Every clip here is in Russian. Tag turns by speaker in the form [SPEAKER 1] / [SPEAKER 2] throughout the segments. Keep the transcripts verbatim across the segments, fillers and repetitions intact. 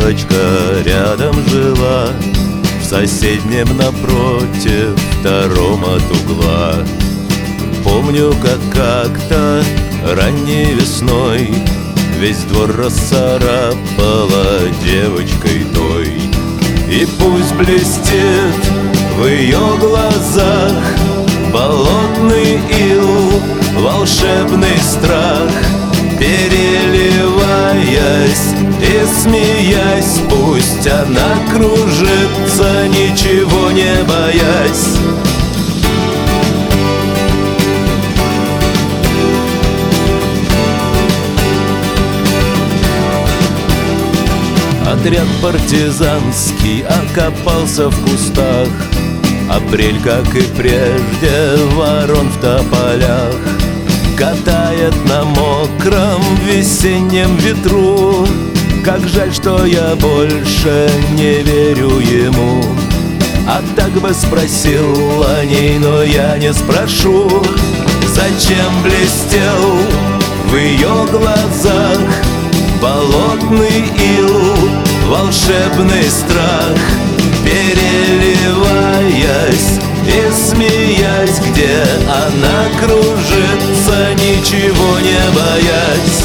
[SPEAKER 1] девочка рядом жила, в соседнем напротив, втором от угла. Помню, как как-то ранней весной весь двор расцарапала девочкой той. И пусть блестит в ее глазах болотный ил, волшебный страх, переливаясь и смеясь, пусть она кружится, ничего не боясь. Отряд партизанский окопался в кустах, апрель, как и прежде, ворон в тополях катает на мокром весеннем ветру. Как жаль, что я больше не верю ему. А так бы спросил о ней, но я не спрошу. Зачем блестел в ее глазах болотный ил, волшебный страх, переливаясь и смеясь, где она кружится, ничего не боясь.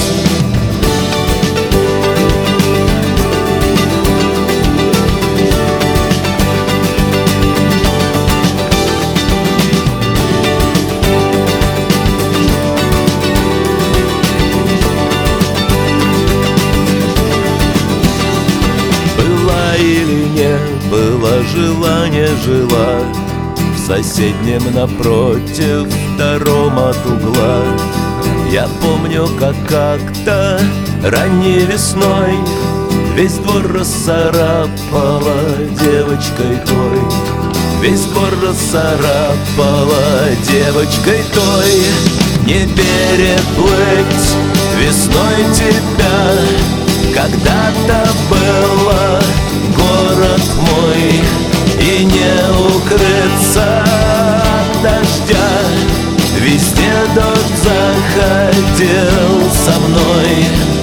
[SPEAKER 1] Было желание, жила в соседнем напротив, втором от угла. Я помню, как как-то ранней весной весь двор расцарапала девочкой той. Весь двор расцарапала девочкой той. Не переплыть весной тебя, когда-то было город мой, и не укрыться от дождя. Везде дождь заходил со мной.